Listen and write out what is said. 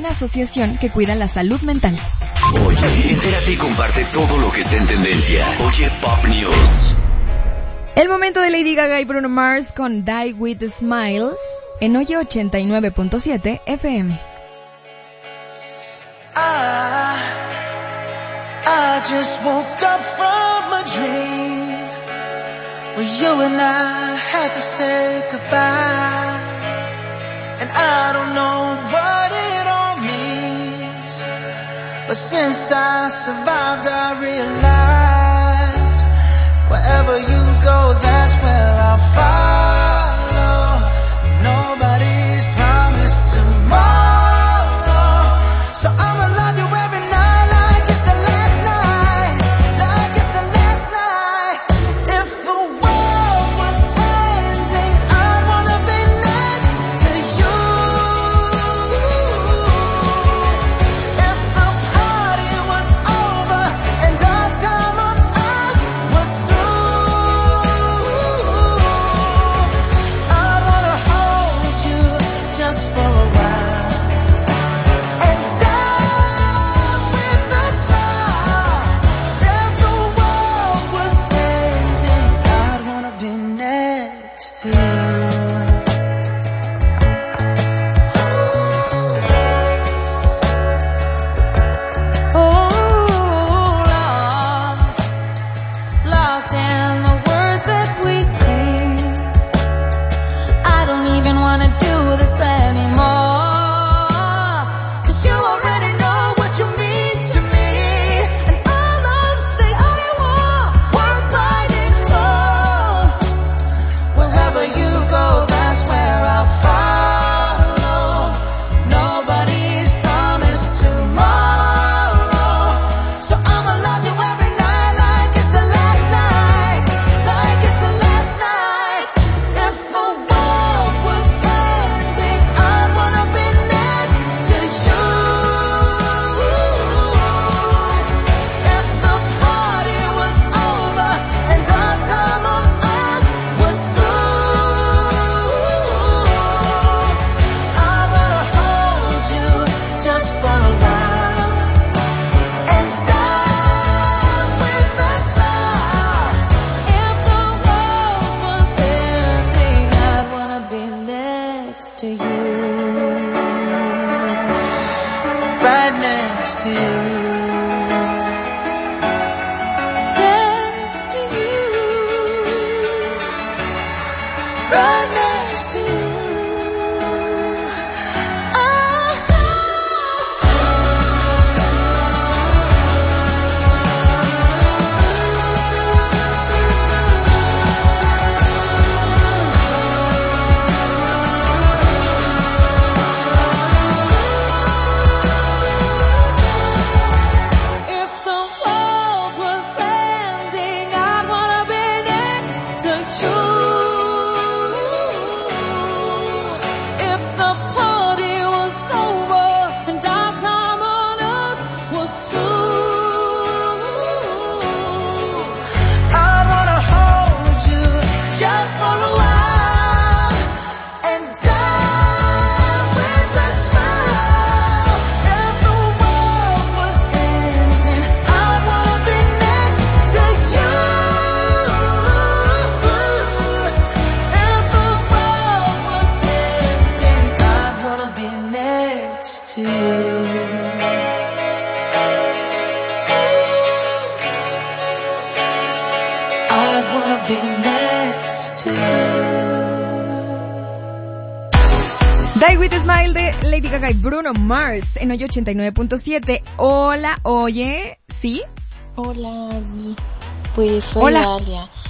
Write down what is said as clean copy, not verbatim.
una asociación que cuida la salud mental. Oye, entérate y comparte todo lo que está en tendencia. Oye Pop News. El momento de Lady Gaga y Bruno Mars con Die With a Smile en Oye 89.7 FM. I just woke up from a dream where you and I had to say goodbye, and I don't know what it all means, but since I survived I realized wherever you go, that's where I'll follow. Nobody's promised tomorrow, so I'ma love you every night like it's the last night, like it's the last night. If the world was ending, I wanna be next to you. If the party was over and our time on earth was through, I wanna hold you just for a while and die with a smile. If the world was ending, I'd wanna be next to you. Lost in the words that we sing. I don't even wanna do this anymore, 'cause you already know what you mean to me, and all of the I want worth fighting for. Wherever you go, that's where I'll follow. Nobody's promised tomorrow, so I'ma love you every night like it's the last night, like it's the last night. If the world was ending, I'd wanna be next to you. If the party was over and our time on earth was through, I wanna hold you just for a while and die with a smile. If the world was ending, I'd wanna be next to you, right next to you, next to you, right next to you. If the world was ending, I'd wanna be next to you. If the party was over and our time on earth was through, I'd wanna hold you just for a while and die with a smile. If the world was ending, I'd wanna be next to you. If the world was ending, I'd wanna be next to you. I'd wanna be next to you. Die With a Smile de Lady Gaga y Bruno Mars en Oye 89.7. Hola, oye, ¿sí? Hola, Abby. Pues soy Hola. Dalia.